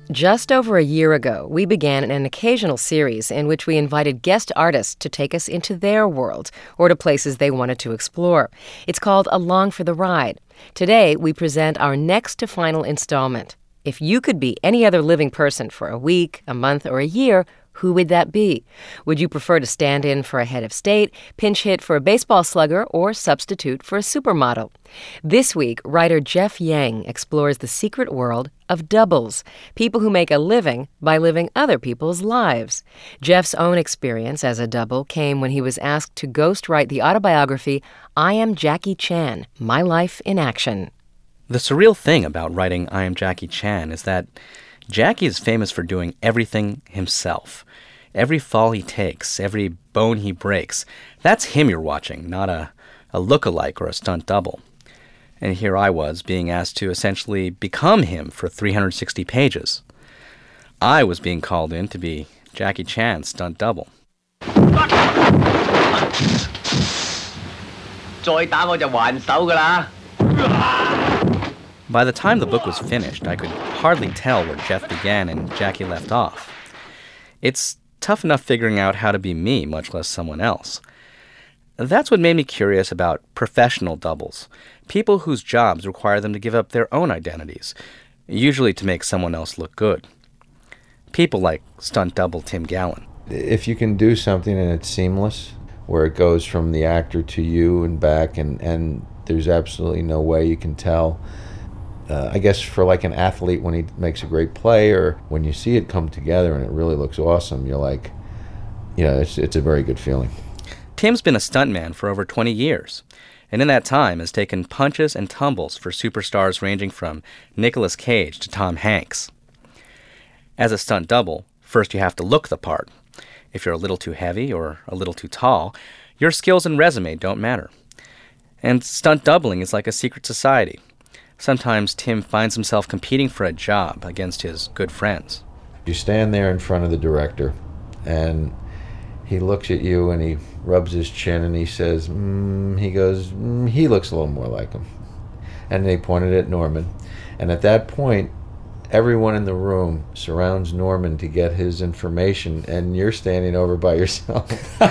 Just over a year ago, we began an occasional series in which we invited guest artists to take us into their world or to places they wanted to explore. It's called Along for the Ride. Today, we present our next to final installment. If you could be any other living person for a week, a month, or a year, who would that be? Would you prefer to stand in for a head of state, pinch hit for a baseball slugger, or substitute for a supermodel? This week, writer Jeff Yang explores the secret world of doubles, people who make a living by living other people's lives. Jeff's own experience as a double came when he was asked to ghostwrite the autobiography, I Am Jackie Chan, My Life in Action. The surreal thing about writing I Am Jackie Chan is that Jackie is famous for doing everything himself. Every fall he takes, every bone he breaks, that's him you're watching, not a look-alike or a stunt double. And here I was being asked to essentially become him for 360 pages. I was being called in to be Jackie Chan's stunt double. By the time the book was finished, I could hardly tell where Jeff began and Jackie left off. It's tough enough figuring out how to be me, much less someone else. That's what made me curious about professional doubles, people whose jobs require them to give up their own identities, usually to make someone else look good. People like stunt double Tim Gallen. If you can do something and it's seamless, where it goes from the actor to you and back, and there's absolutely no way you can tell. I guess for like an athlete, when he makes a great play or when you see it come together and it really looks awesome, you're like, it's a very good feeling. Tim's been a stuntman for over 20 years, and in that time has taken punches and tumbles for superstars ranging from Nicolas Cage to Tom Hanks. As a stunt double, first you have to look the part. If you're a little too heavy or a little too tall, your skills and resume don't matter. And stunt doubling is like a secret society. Sometimes Tim finds himself competing for a job against his good friends. You stand there in front of the director, and he looks at you and he rubs his chin and he says, he looks a little more like him. And they pointed at Norman. And at that point, everyone in the room surrounds Norman to get his information, and you're standing over by yourself.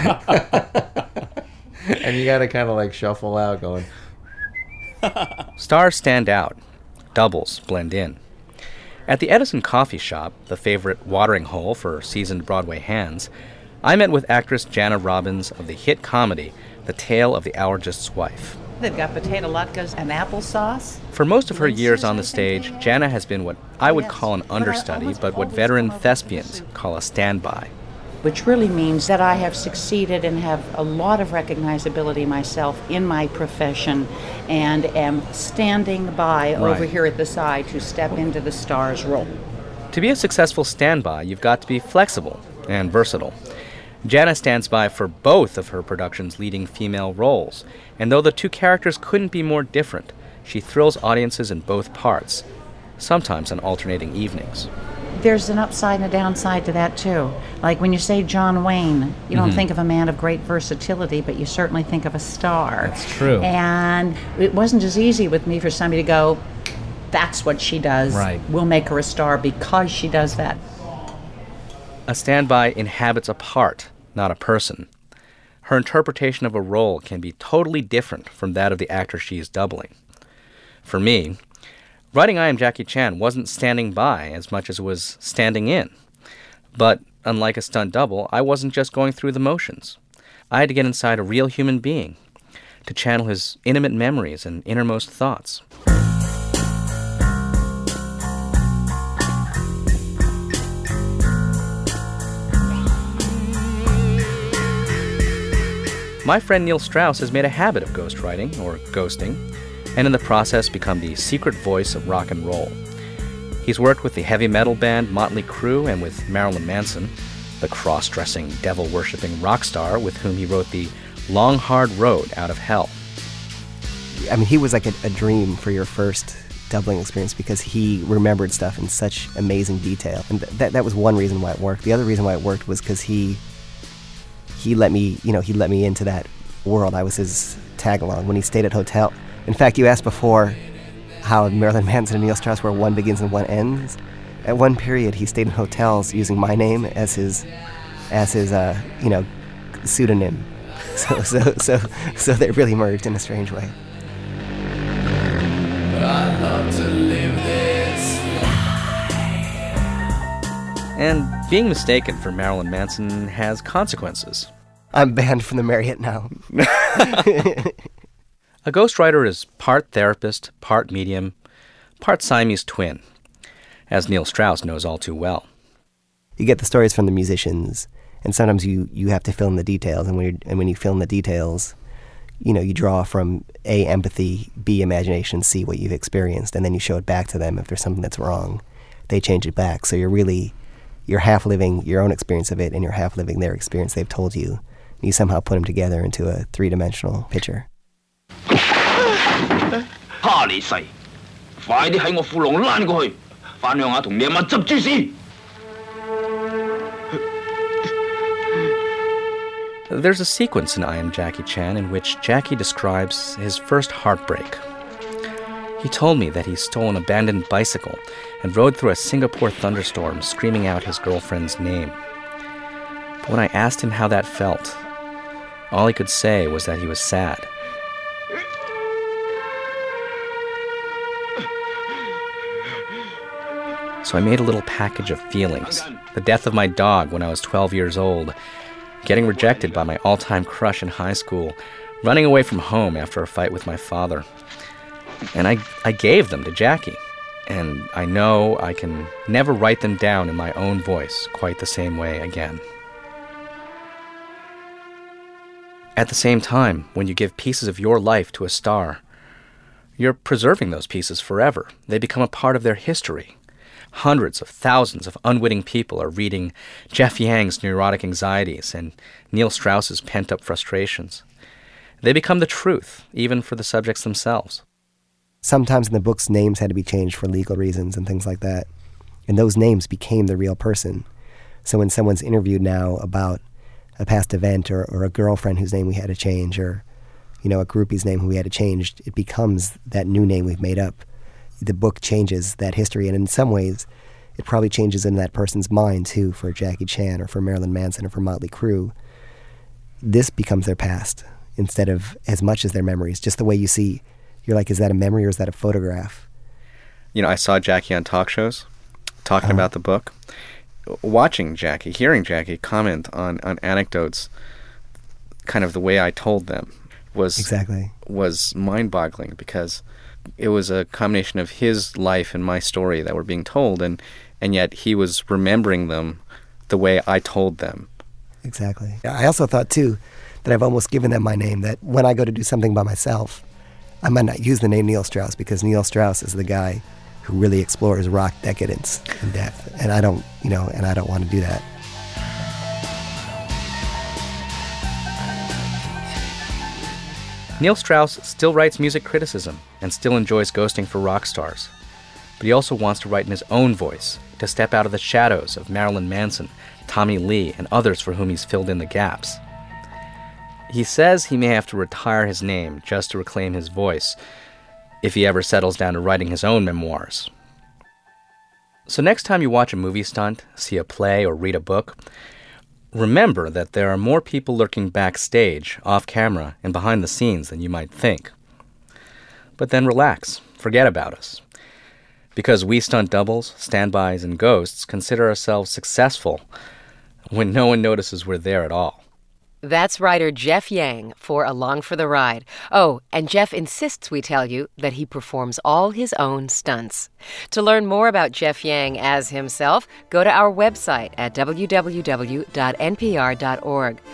And you got to kind of like shuffle out going... Stars stand out. Doubles blend in. At the Edison Coffee Shop, the favorite watering hole for seasoned Broadway hands, I met with actress Jana Robbins of the hit comedy The Tale of the Allergist's Wife. They've got potato latkes and applesauce. For most of her years on the stage, Jana has been what I would call an understudy, but what veteran thespians call a standby. Which really means that I have succeeded and have a lot of recognizability myself in my profession and am standing by over here at the side to step into the star's role. To be a successful standby, you've got to be flexible and versatile. Jana stands by for both of her production's leading female roles, and though the two characters couldn't be more different, she thrills audiences in both parts, sometimes on alternating evenings. There's an upside and a downside to that, too. Like when you say John Wayne, you don't think of a man of great versatility, but you certainly think of a star. That's true. And it wasn't as easy with me for somebody to go, that's what she does. Right. We'll make her a star because she does that. A standby inhabits a part, not a person. Her interpretation of a role can be totally different from that of the actor she is doubling. For me, writing I Am Jackie Chan wasn't standing by as much as it was standing in. But unlike a stunt double, I wasn't just going through the motions. I had to get inside a real human being to channel his intimate memories and innermost thoughts. My friend Neil Strauss has made a habit of ghostwriting, or ghosting, and in the process become the secret voice of rock and roll. He's worked with the heavy metal band Motley Crue and with Marilyn Manson, the cross-dressing, devil-worshipping rock star with whom he wrote the Long Hard Road Out of Hell. I mean, he was like a dream for your first doubling experience because he remembered stuff in such amazing detail. And that was one reason why it worked. The other reason why it worked was because he let me into that world. I was his tag-along when he stayed at hotel. In fact, you asked before how Marilyn Manson and Neil Strauss were one begins and one ends. At one period, he stayed in hotels using my name as his pseudonym. So they really merged in a strange way. I'd love to live this life. And being mistaken for Marilyn Manson has consequences. I'm banned from the Marriott now. A ghostwriter is part therapist, part medium, part Siamese twin, as Neil Strauss knows all too well. You get the stories from the musicians, and sometimes you have to fill in the details. And when you fill in the details, you draw from A, empathy, B, imagination, C, what you've experienced, and then you show it back to them. If there's something that's wrong, they change it back. So you're half living your own experience of it, and you're half living their experience they've told you. You somehow put them together into a three-dimensional picture. 哈你細，快啲喺我褲窿躝過去，翻鄉下同你阿媽執豬屎。 There's a sequence in I Am Jackie Chan in which Jackie describes his first heartbreak. He told me that he stole an abandoned bicycle and rode through a Singapore thunderstorm screaming out his girlfriend's name. But when I asked him how that felt, all he could say was that he was sad. So I made a little package of feelings. The death of my dog when I was 12 years old, getting rejected by my all-time crush in high school, running away from home after a fight with my father. And I gave them to Jackie. And I know I can never write them down in my own voice quite the same way again. At the same time, when you give pieces of your life to a star, you're preserving those pieces forever. They become a part of their history. Hundreds of thousands of unwitting people are reading Jeff Yang's neurotic anxieties and Neil Strauss's pent-up frustrations. They become the truth, even for the subjects themselves. Sometimes in the books, names had to be changed for legal reasons and things like that. And those names became the real person. So when someone's interviewed now about a past event or a girlfriend whose name we had to change or, a groupie's name who we had to change, it becomes that new name we've made up. The book changes that history, and in some ways, it probably changes in that person's mind, too, for Jackie Chan or for Marilyn Manson or for Motley Crue. This becomes their past instead of as much as their memories. Just the way you see, you're like, is that a memory or is that a photograph? I saw Jackie on talk shows talking about the book. Watching Jackie, hearing Jackie comment on anecdotes, kind of the way I told them, was mind-boggling because it was a combination of his life and my story that were being told, and yet he was remembering them the way I told them. Exactly. I also thought, too, that I've almost given them my name, that when I go to do something by myself, I might not use the name Neil Strauss because Neil Strauss is the guy who really explores rock decadence and death, and I don't want to do that. Neil Strauss still writes music criticism and still enjoys ghosting for rock stars. But he also wants to write in his own voice, to step out of the shadows of Marilyn Manson, Tommy Lee, and others for whom he's filled in the gaps. He says he may have to retire his name just to reclaim his voice if he ever settles down to writing his own memoirs. So next time you watch a movie stunt, see a play, or read a book, remember that there are more people lurking backstage, off camera, and behind the scenes than you might think. But then relax, forget about us. Because we stunt doubles, standbys, and ghosts consider ourselves successful when no one notices we're there at all. That's writer Jeff Yang for Along for the Ride. Oh, and Jeff insists we tell you that he performs all his own stunts. To learn more about Jeff Yang as himself, go to our website at www.npr.org.